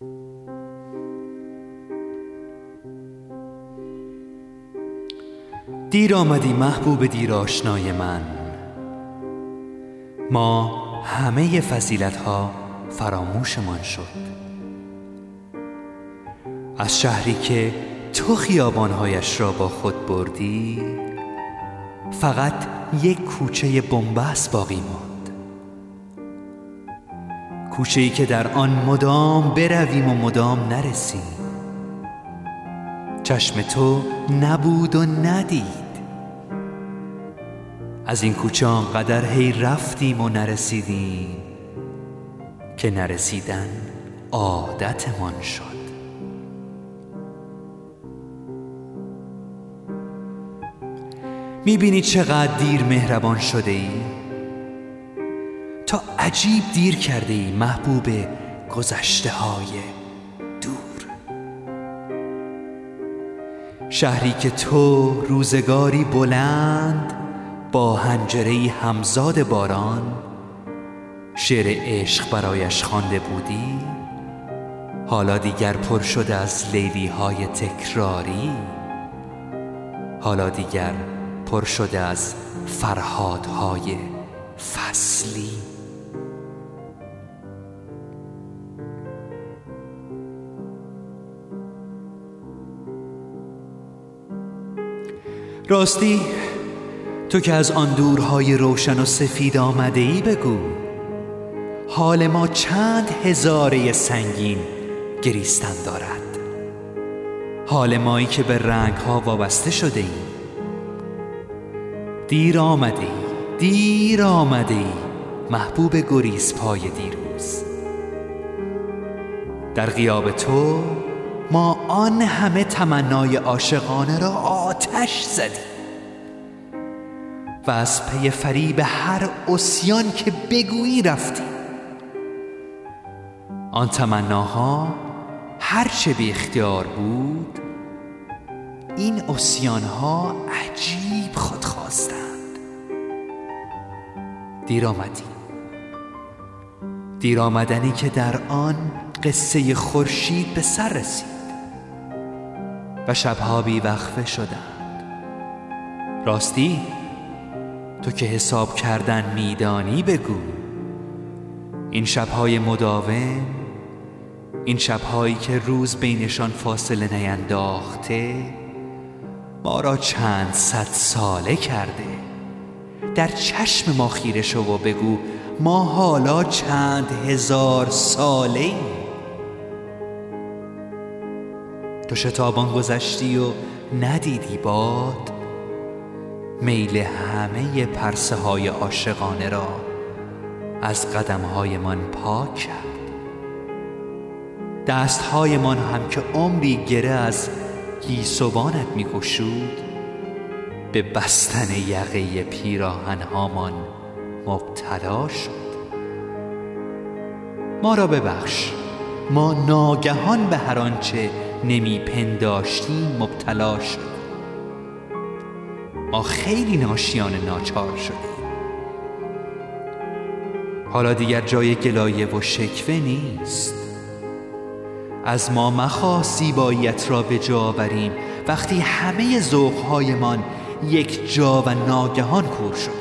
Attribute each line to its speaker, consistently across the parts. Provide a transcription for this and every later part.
Speaker 1: دیر آمدی محبوب دیر آشنای من، ما همه فضیلت‌ها فراموشمان شد. از شهری که تو خیابان‌هایش را با خود بردی، فقط یک کوچه بنبست باقی ماند، کوچه‌ای که در آن مدام برویم و مدام نرسیم. چشم تو نبود و ندید. از این کوچه آنقدر هی رفتیم و نرسیدیم که نرسیدن عادتمان شد. میبینی چقدر دیر مهربان شده ای؟ تا عجیب دیر کرده ای محبوب گذشته های دور. شهری که تو روزگاری بلند با حنجره‌ای همزاد باران شعر عشق برایش خوانده بودی، حالا دیگر پر شده از لیلی‌های تکراری، حالا دیگر پر شده از فرهادهای فصلی. راستی تو که از آن دورهای روشن و سفید آمده ای، بگو حال ما چند هزاره سنگین گریستن دارد؟ حال مایی که به رنگها وابسته شده ای. دیر آمده ای، دیر آمده ای محبوب گریزپای دیروز. در غیاب تو ما آن همه تمنای عاشقانه را آتش زدیم و از پی فریب هر عصیان که بگویی رفتیم. آن تمناها هرچه بی اختیار بود، این عصیانها عجیب خود خواستند. دیر آمدی، دیر آمدنی که در آن قصه خورشید به سر رسید و شبها بی وقفه شدند. راستی تو که حساب کردن میدانی، بگو این شبهای مداوم، این شبهایی که روز بینشان فاصله نینداخته، ما را چند صد ساله کرده. در چشم ما خیره شو و بگو ما حالا چند هزار ساله ایم. تو شتابان گذشتی و ندیدی باد میل همه پرسه های عاشقانه را از قدمهای من پاک کرد. دستهایمان هم که عمری گره از گیسوانت می گشود، به بستن یقه پیراهنهامان مبتلا شد. ما را ببخش، ما ناگهان به هر آنچه نمی پنداشتیم مبتلا شد. ما خیلی ناشیان ناچار شدیم. حالا دیگر جای گلایه و شکوه نیست. از ما مخواه زیباییت را به جا آوریم وقتی همه ذوق‌هایمان یک جا و ناگهان کور شده.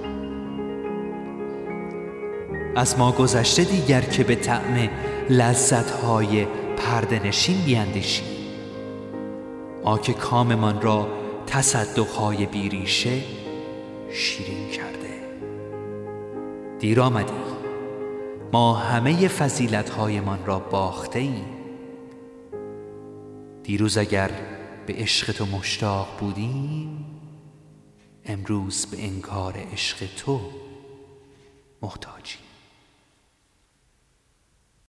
Speaker 1: از ما گذشته دیگر که به طعم لذت‌های پرده نشین بیندیشیم. ما که کاممان را تصدق‌های بیریشه شیرین کرده. دیر آمدی، ما همه فضیلت‌هایمان را باخته ایم. دیروز اگر به عشق تو مشتاق بودیم، امروز به انکار عشق تو محتاجیم.